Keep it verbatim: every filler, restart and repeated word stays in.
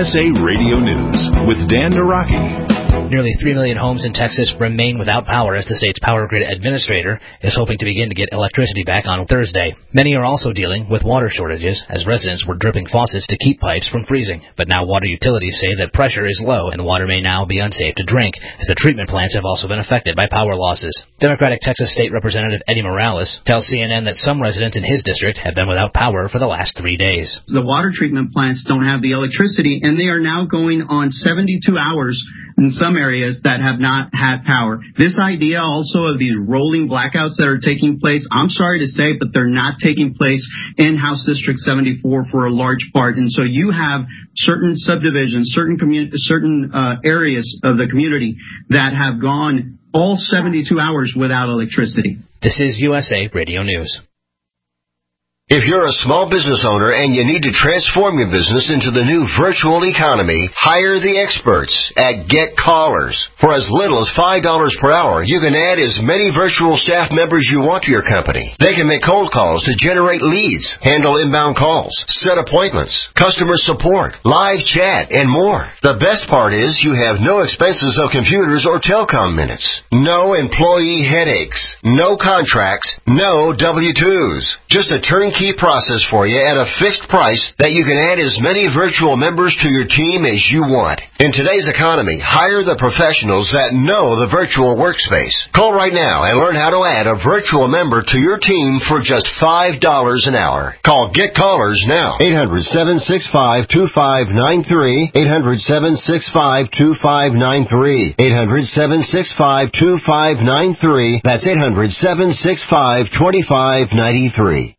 S A Radio News with Dan Naraki. Nearly three million homes in Texas remain without power as the state's power grid administrator is hoping to begin to get electricity back on Thursday. Many are also dealing with water shortages as residents were dripping faucets to keep pipes from freezing. But now water utilities say that pressure is low and the water may now be unsafe to drink, as the treatment plants have also been affected by power losses. Democratic Texas State Representative Eddie Morales tells C N N that some residents in his district have been without power for the last three days. The water treatment plants don't have the electricity, and they are now going on seventy-two hours in some areas that have not had power. This idea also of these rolling blackouts that are taking place, I'm sorry to say, but they're not taking place in House District seventy-four for a large part. And so you have certain subdivisions, certain commun- certain uh, areas of the community that have gone all seventy-two hours without electricity. This is U S A Radio News. If you're a small business owner and you need to transform your business into the new virtual economy, hire the experts at GetCallers. For as little as five dollars per hour, you can add as many virtual staff members you want to your company. They can make cold calls to generate leads, handle inbound calls, set appointments, customer support, live chat, and more. The best part is you have no expenses of computers or telecom minutes, no employee headaches, no contracts, no W two's. Just a turnkey Key process for you at a fixed price that you can add as many virtual members to your team as you want. In today's economy, hire the professionals that know the virtual workspace. Call right now and learn how to add a virtual member to your team for just five dollars an hour. Call GetCallers now. eight hundred, seven six five, two five nine three. eight hundred, seven six five, two five nine three. eight hundred, seven six five, two five nine three. That's eight hundred, seven six five, two five nine three.